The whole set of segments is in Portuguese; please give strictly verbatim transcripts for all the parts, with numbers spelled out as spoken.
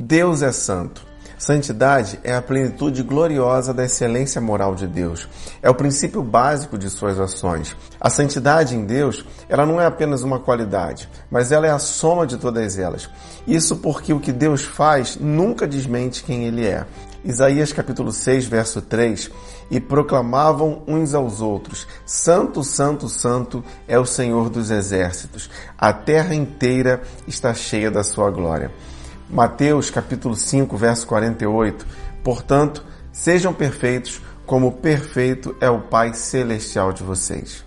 Deus é santo. Santidade é a plenitude gloriosa da excelência moral de Deus. É o princípio básico de suas ações. A santidade em Deus, ela não é apenas uma qualidade, mas ela é a soma de todas elas. Isso porque o que Deus faz nunca desmente quem Ele é. Isaías capítulo seis, verso três, e proclamavam uns aos outros, Santo, Santo, Santo é o Senhor dos exércitos. A terra inteira está cheia da sua glória. Mateus capítulo cinco, verso quarenta e oito, portanto, sejam perfeitos, como perfeito é o Pai Celestial de vocês.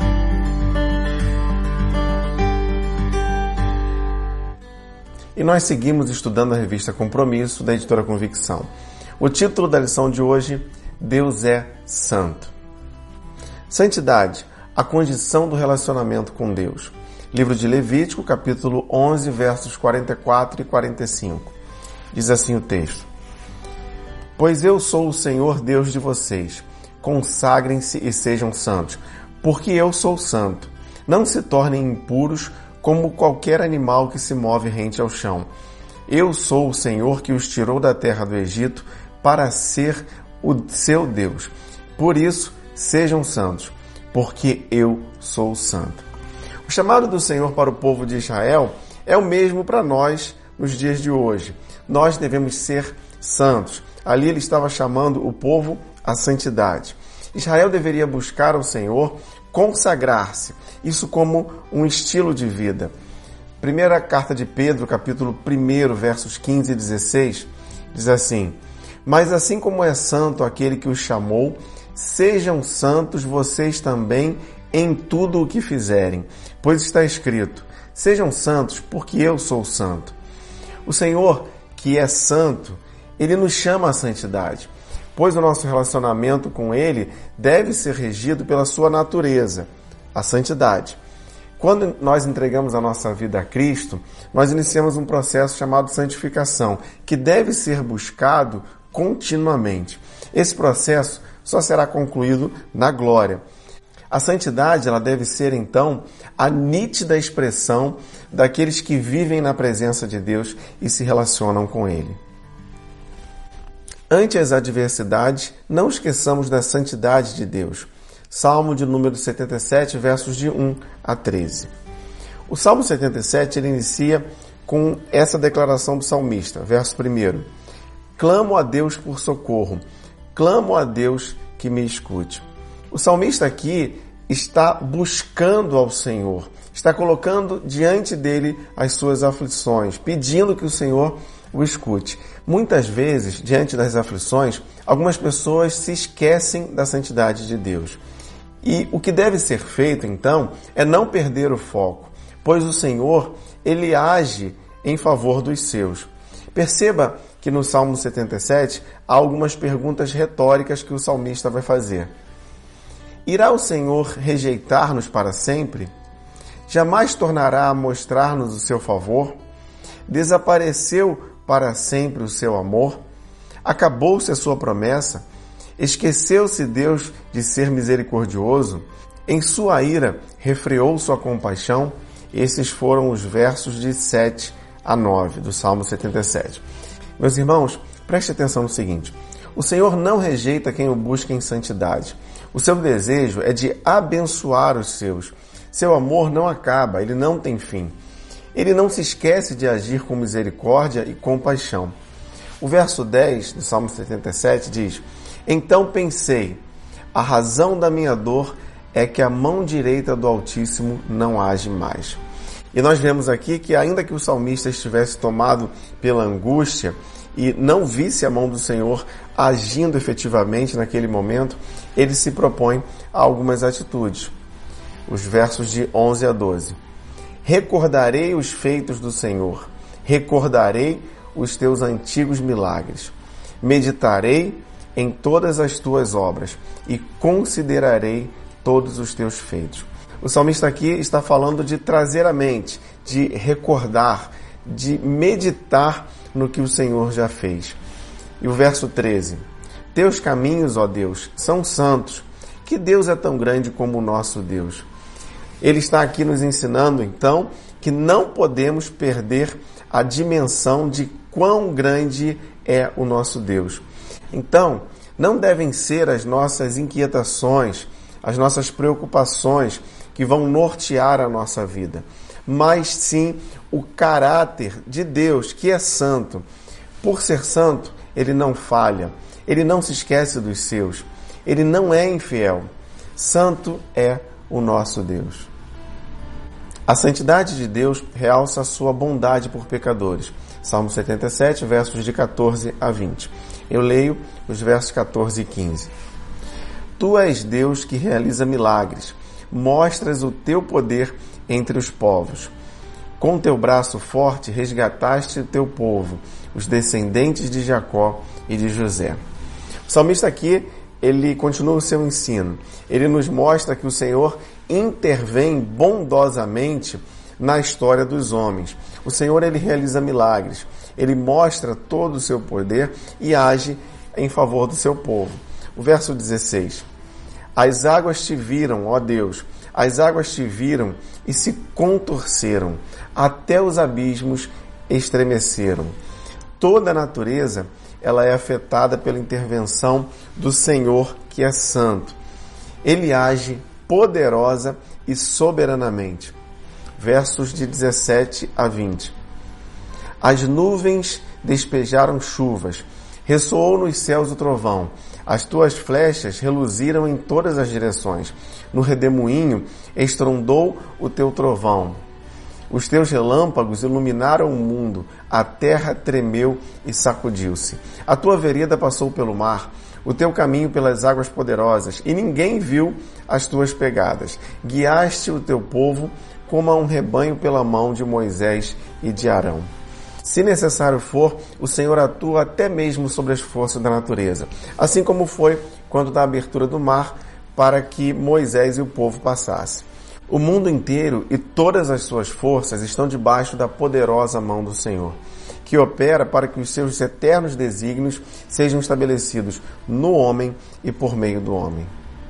E nós seguimos estudando a revista Compromisso, da editora Convicção. O título da lição de hoje, Deus é Santo. Santidade, a condição do relacionamento com Deus. Livro de Levítico, capítulo onze, versos quarenta e quatro e quarenta e cinco. Diz assim o texto: Pois eu sou o Senhor Deus de vocês. Consagrem-se e sejam santos, porque eu sou santo. Não se tornem impuros como qualquer animal que se move rente ao chão. Eu sou o Senhor que os tirou da terra do Egito para ser o seu Deus. Por isso, sejam santos, porque eu sou santo. O chamado do Senhor para o povo de Israel é o mesmo para nós nos dias de hoje. Nós devemos ser santos. Ali ele estava chamando o povo à santidade. Israel deveria buscar ao Senhor, consagrar-se, isso como um estilo de vida. Primeira carta de Pedro, capítulo um, versos quinze e dezesseis, diz assim: Mas assim como é santo aquele que os chamou, sejam santos vocês também em tudo o que fizerem, pois está escrito, sejam santos, porque eu sou santo. O Senhor, que é santo, Ele nos chama à santidade, pois o nosso relacionamento com Ele deve ser regido pela sua natureza, a santidade. Quando nós entregamos a nossa vida a Cristo, nós iniciamos um processo chamado santificação, que deve ser buscado continuamente. Esse processo só será concluído na glória. A santidade, ela deve ser, então, a nítida expressão daqueles que vivem na presença de Deus e se relacionam com Ele. Ante as adversidades, não esqueçamos da santidade de Deus. Salmo de número setenta e sete, versos de um a treze. O Salmo setenta e sete, ele inicia com essa declaração do salmista, verso primeiro. Clamo a Deus por socorro, clamo a Deus que me escute. O salmista aqui está buscando ao Senhor, está colocando diante dele as suas aflições, pedindo que o Senhor o escute. Muitas vezes, diante das aflições, algumas pessoas se esquecem da santidade de Deus. E o que deve ser feito, então, é não perder o foco, pois o Senhor, Ele age em favor dos seus. Perceba que no Salmo setenta e sete há algumas perguntas retóricas que o salmista vai fazer. Irá o Senhor rejeitar-nos para sempre? Jamais tornará a mostrar-nos o seu favor? Desapareceu para sempre o seu amor? Acabou-se a sua promessa? Esqueceu-se Deus de ser misericordioso? Em sua ira refreou sua compaixão? Esses foram os versos de sete a nove do Salmo setenta e sete. Meus irmãos, preste atenção no seguinte. O Senhor não rejeita quem o busca em santidade. O seu desejo é de abençoar os seus. Seu amor não acaba, ele não tem fim. Ele não se esquece de agir com misericórdia e compaixão. O verso dez do Salmo setenta e sete diz: Então pensei, a razão da minha dor é que a mão direita do Altíssimo não age mais. E nós vemos aqui que ainda que o salmista estivesse tomado pela angústia e não visse a mão do Senhor agindo efetivamente naquele momento, ele se propõe a algumas atitudes. Os versos de onze a doze. Recordarei os feitos do Senhor, recordarei os teus antigos milagres. Meditarei em todas as tuas obras e considerarei todos os teus feitos. O salmista aqui está falando de trazer à mente, de recordar, de meditar no que o Senhor já fez. E o verso treze. Teus caminhos, ó Deus, são santos. Que Deus é tão grande como o nosso Deus? Ele está aqui nos ensinando, então, que não podemos perder a dimensão de quão grande é o nosso Deus. Então, não devem ser as nossas inquietações, as nossas preocupações que vão nortear a nossa vida, mas sim o caráter de Deus, que é santo. Por ser santo, ele não falha, ele não se esquece dos seus, ele não é infiel. Santo é o nosso Deus. A santidade de Deus realça a sua bondade por pecadores. Salmo setenta e sete, versos de catorze a vinte. Eu leio os versos catorze e quinze. Tu és Deus que realiza milagres, mostras o teu poder entre os povos. Com teu braço forte resgataste o teu povo, os descendentes de Jacó e de José. O salmista aqui, ele continua o seu ensino. Ele nos mostra que o Senhor intervém bondosamente na história dos homens. O Senhor, ele realiza milagres. Ele mostra todo o seu poder e age em favor do seu povo. O verso dezesseis. As águas te viram, ó Deus, as águas te viram e se contorceram, até os abismos estremeceram. Toda a natureza, ela é afetada pela intervenção do Senhor, que é santo. Ele age poderosa e soberanamente. Versos de dezessete a vinte. As nuvens despejaram chuvas, ressoou nos céus o trovão, as tuas flechas reluziram em todas as direções, no redemoinho estrondou o teu trovão. Os teus relâmpagos iluminaram o mundo, a terra tremeu e sacudiu-se. A tua vereda passou pelo mar, o teu caminho pelas águas poderosas, e ninguém viu as tuas pegadas. Guiaste o teu povo como a um rebanho pela mão de Moisés e de Arão. Se necessário for, o Senhor atua até mesmo sobre as forças da natureza, assim como foi quando da abertura do mar para que Moisés e o povo passassem. O mundo inteiro e todas as suas forças estão debaixo da poderosa mão do Senhor, que opera para que os seus eternos desígnios sejam estabelecidos no homem e por meio do homem.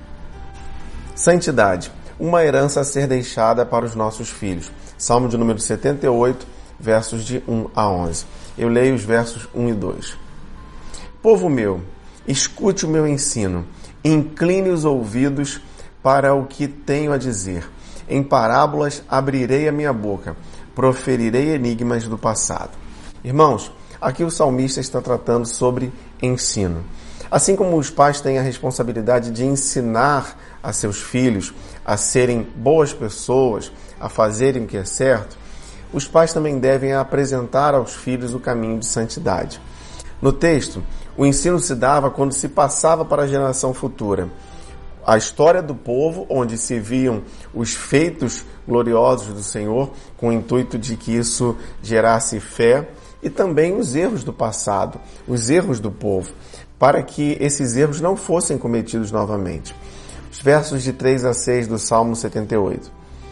Santidade, uma herança a ser deixada para os nossos filhos. Salmo de número setenta e oito, versos de um a onze. Eu leio os versos um e dois. Povo meu, escute o meu ensino, incline os ouvidos para o que tenho a dizer. Em parábolas abrirei a minha boca, proferirei enigmas do passado. Irmãos, aqui o salmista está tratando sobre ensino. Assim como os pais têm a responsabilidade de ensinar a seus filhos a serem boas pessoas, a fazerem o que é certo, os pais também devem apresentar aos filhos o caminho de santidade. No texto, o ensino se dava quando se passava para a geração futura. A história do povo, onde se viam os feitos gloriosos do Senhor, com o intuito de que isso gerasse fé, e também os erros do passado, os erros do povo, para que esses erros não fossem cometidos novamente. Os versos de três a seis do Salmo setenta e oito.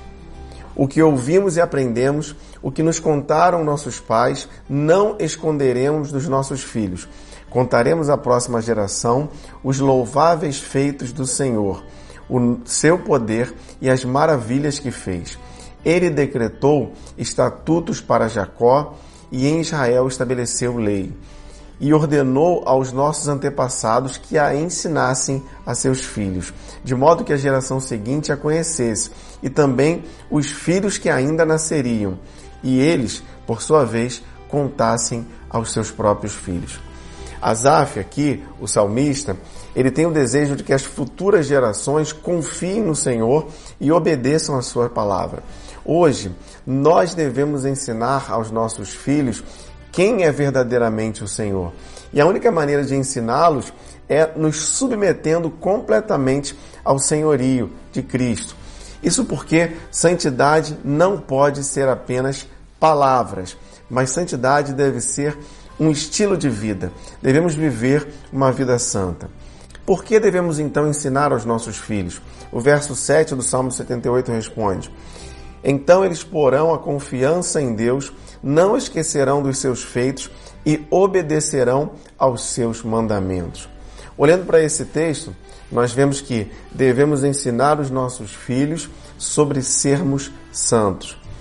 O que ouvimos e aprendemos, o que nos contaram nossos pais, não esconderemos dos nossos filhos. Contaremos à próxima geração os louváveis feitos do Senhor, o seu poder e as maravilhas que fez. Ele decretou estatutos para Jacó e em Israel estabeleceu lei. E ordenou aos nossos antepassados que a ensinassem a seus filhos, de modo que a geração seguinte a conhecesse, e também os filhos que ainda nasceriam, e eles, por sua vez, contassem aos seus próprios filhos. Asaf, aqui, o salmista, ele tem o desejo de que as futuras gerações confiem no Senhor e obedeçam a sua palavra. Hoje, nós devemos ensinar aos nossos filhos quem é verdadeiramente o Senhor. E a única maneira de ensiná-los é nos submetendo completamente ao senhorio de Cristo. Isso porque santidade não pode ser apenas palavras, mas santidade deve ser um estilo de vida. Devemos viver uma vida santa. Por que devemos então ensinar aos nossos filhos? O verso sete do Salmo setenta e oito responde: Então eles porão a confiança em Deus, não esquecerão dos seus feitos e obedecerão aos seus mandamentos. Olhando para esse texto, nós vemos que devemos ensinar os nossos filhos sobre sermos santos.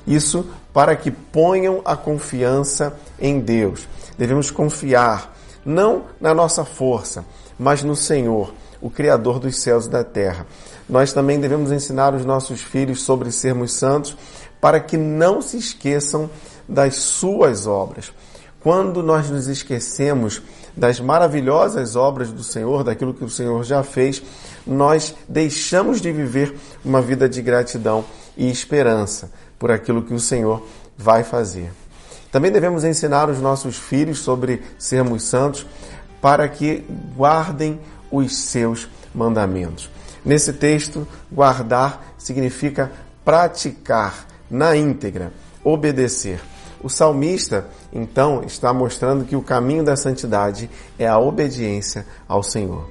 Isso para que ponham a confiança em Deus. Devemos confiar não na nossa força, mas no Senhor, o Criador dos céus e da terra. Nós também devemos ensinar os nossos filhos sobre sermos santos para que não se esqueçam das suas obras. Quando nós nos esquecemos das maravilhosas obras do Senhor, daquilo que o Senhor já fez, nós deixamos de viver uma vida de gratidão e esperança por aquilo que o Senhor vai fazer. Também devemos ensinar os nossos filhos sobre sermos santos para que guardem os seus mandamentos. Nesse texto, guardar significa praticar na íntegra, obedecer. O salmista, então, está mostrando que o caminho da santidade é a obediência ao Senhor.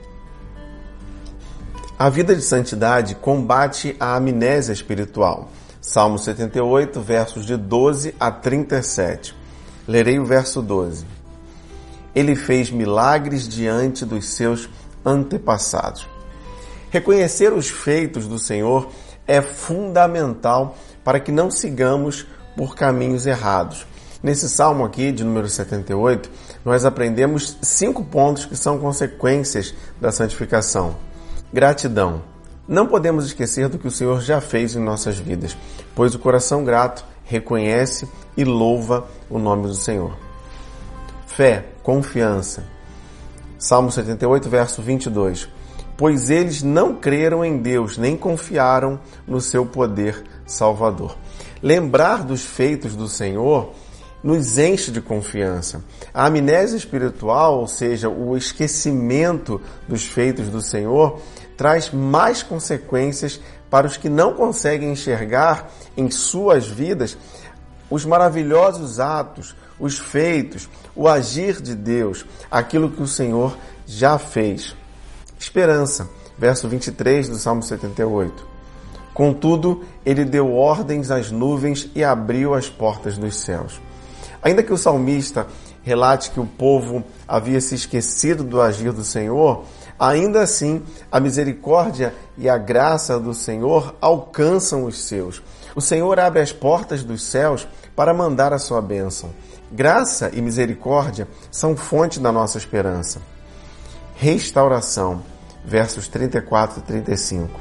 A vida de santidade combate a amnésia espiritual. Salmo setenta e oito, versos de doze a trinta e sete. Lerei o verso doze. Ele fez milagres diante dos seus antepassados. Reconhecer os feitos do Senhor é fundamental para que não sigamos por caminhos errados. Nesse salmo aqui, de número setenta e oito, nós aprendemos cinco pontos que são consequências da santificação. Gratidão. Não podemos esquecer do que o Senhor já fez em nossas vidas, pois o coração grato reconhece e louva o nome do Senhor. Fé, confiança. Salmo setenta e oito, verso vinte e dois. Pois eles não creram em Deus, nem confiaram no seu poder salvador. Lembrar dos feitos do Senhor nos enche de confiança. A amnésia espiritual, ou seja, o esquecimento dos feitos do Senhor, traz mais consequências para os que não conseguem enxergar em suas vidas os maravilhosos atos, os feitos, o agir de Deus, aquilo que o Senhor já fez. Esperança, verso vinte e três do Salmo setenta e oito. Contudo, ele deu ordens às nuvens e abriu as portas dos céus. Ainda que o salmista relate que o povo havia se esquecido do agir do Senhor, ainda assim a misericórdia e a graça do Senhor alcançam os seus. O Senhor abre as portas dos céus para mandar a sua bênção. Graça e misericórdia são fonte da nossa esperança. Restauração, versos trinta e quatro e trinta e cinco.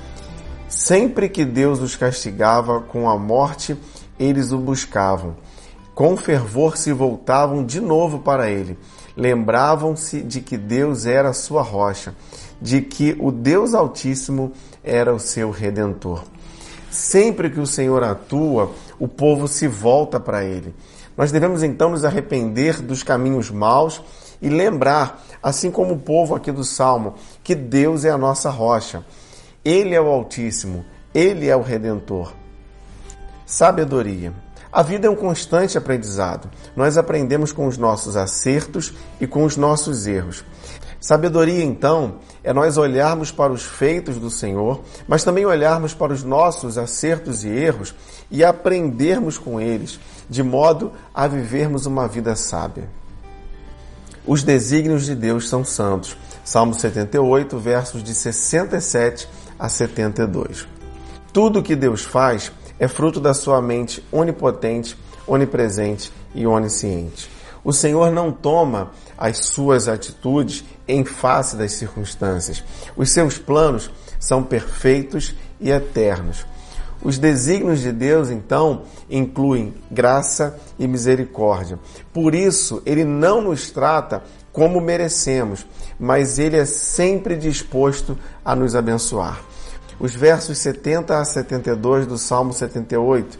Sempre que Deus os castigava com a morte, eles o buscavam. Com fervor se voltavam de novo para ele. Lembravam-se de que Deus era a sua rocha, de que o Deus Altíssimo era o seu Redentor. Sempre que o Senhor atua, o povo se volta para ele. Nós devemos então nos arrepender dos caminhos maus e lembrar, assim como o povo aqui do Salmo, que Deus é a nossa rocha. Ele é o Altíssimo, Ele é o Redentor. Sabedoria. A vida é um constante aprendizado. Nós aprendemos com os nossos acertos e com os nossos erros. Sabedoria, então, é nós olharmos para os feitos do Senhor, mas também olharmos para os nossos acertos e erros e aprendermos com eles, de modo a vivermos uma vida sábia. Os desígnios de Deus são santos. Salmo setenta e oito, versos de sessenta e sete a setenta e dois. Tudo que Deus faz é fruto da sua mente onipotente, onipresente e onisciente. O Senhor não toma as suas atitudes em face das circunstâncias. Os seus planos são perfeitos e eternos. Os desígnios de Deus, então, incluem graça e misericórdia. Por isso, Ele não nos trata como merecemos, mas Ele é sempre disposto a nos abençoar. Os versos setenta a setenta e dois do Salmo setenta e oito.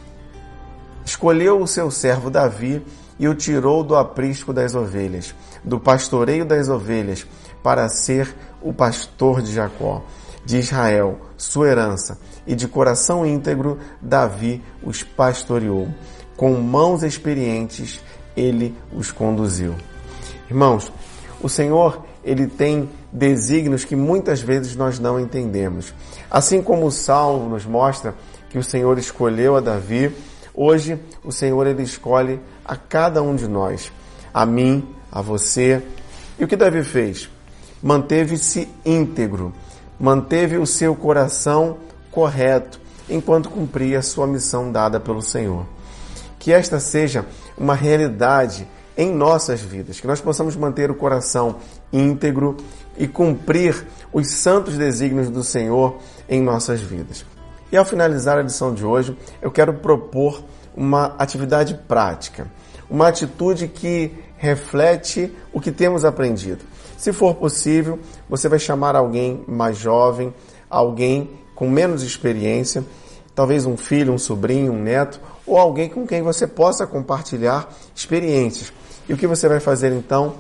Escolheu o seu servo Davi e o tirou do aprisco das ovelhas, do pastoreio das ovelhas, para ser o pastor de Jacó, de Israel, sua herança, e de coração íntegro Davi os pastoreou. Com mãos experientes ele os conduziu. Irmãos, o Senhor, Ele tem desígnios que muitas vezes nós não entendemos. Assim como o Salmo nos mostra que o Senhor escolheu a Davi, hoje o Senhor Ele escolhe a cada um de nós, a mim, a você. E o que Davi fez? Manteve-se íntegro, manteve o seu coração correto, enquanto cumpria a sua missão dada pelo Senhor. Que esta seja uma realidade em nossas vidas, que nós possamos manter o coração íntegro e cumprir os santos desígnios do Senhor em nossas vidas. E ao finalizar a lição de hoje, eu quero propor uma atividade prática, uma atitude que reflete o que temos aprendido. Se for possível, você vai chamar alguém mais jovem, alguém com menos experiência, talvez um filho, um sobrinho, um neto, ou alguém com quem você possa compartilhar experiências. E o que você vai fazer então?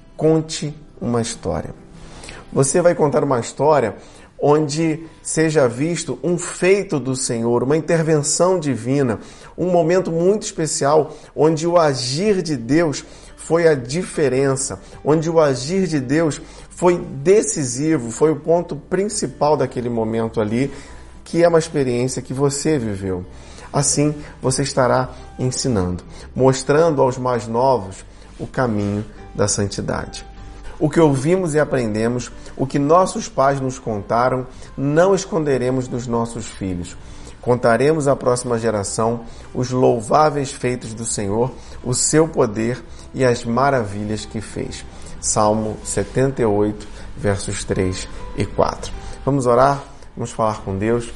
Conte uma história. Você vai contar uma história onde seja visto um feito do Senhor, uma intervenção divina, um momento muito especial onde o agir de Deus foi a diferença, onde o agir de Deus foi decisivo, foi o ponto principal daquele momento ali, que é uma experiência que você viveu. Assim, você estará ensinando, mostrando aos mais novos o caminho da santidade. O que ouvimos e aprendemos, o que nossos pais nos contaram, não esconderemos dos nossos filhos. Contaremos à próxima geração os louváveis feitos do Senhor, o seu poder e as maravilhas que fez. Salmo setenta e oito, versos três e quatro. Vamos orar? Vamos falar com Deus?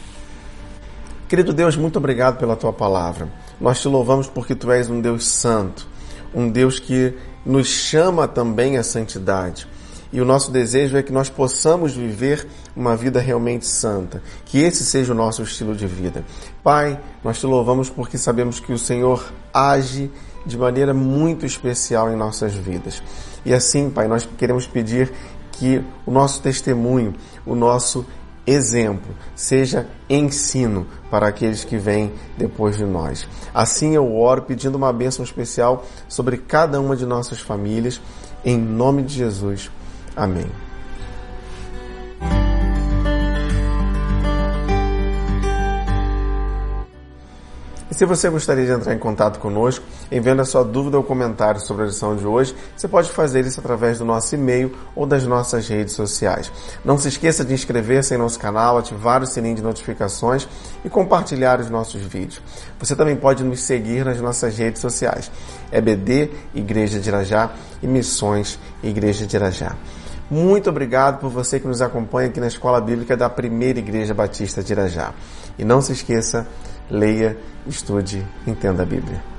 Querido Deus, muito obrigado pela Tua palavra. Nós Te louvamos porque Tu és um Deus santo, um Deus que nos chama também à santidade. E o nosso desejo é que nós possamos viver uma vida realmente santa, que esse seja o nosso estilo de vida. Pai, nós Te louvamos porque sabemos que o Senhor age de maneira muito especial em nossas vidas. E assim, Pai, nós queremos pedir que o nosso testemunho, o nosso exemplo, seja ensino para aqueles que vêm depois de nós. Assim eu oro pedindo uma bênção especial sobre cada uma de nossas famílias, em nome de Jesus. Amém. E se você gostaria de entrar em contato conosco, enviando a sua dúvida ou comentário sobre a lição de hoje, você pode fazer isso através do nosso e-mail ou das nossas redes sociais. Não se esqueça de inscrever-se em nosso canal, ativar o sininho de notificações e compartilhar os nossos vídeos. Você também pode nos seguir nas nossas redes sociais. E B D, Igreja de Irajá, e Missões, Igreja de Irajá. Muito obrigado por você que nos acompanha aqui na Escola Bíblica da Primeira Igreja Batista de Irajá. E não se esqueça, leia, estude, entenda a Bíblia.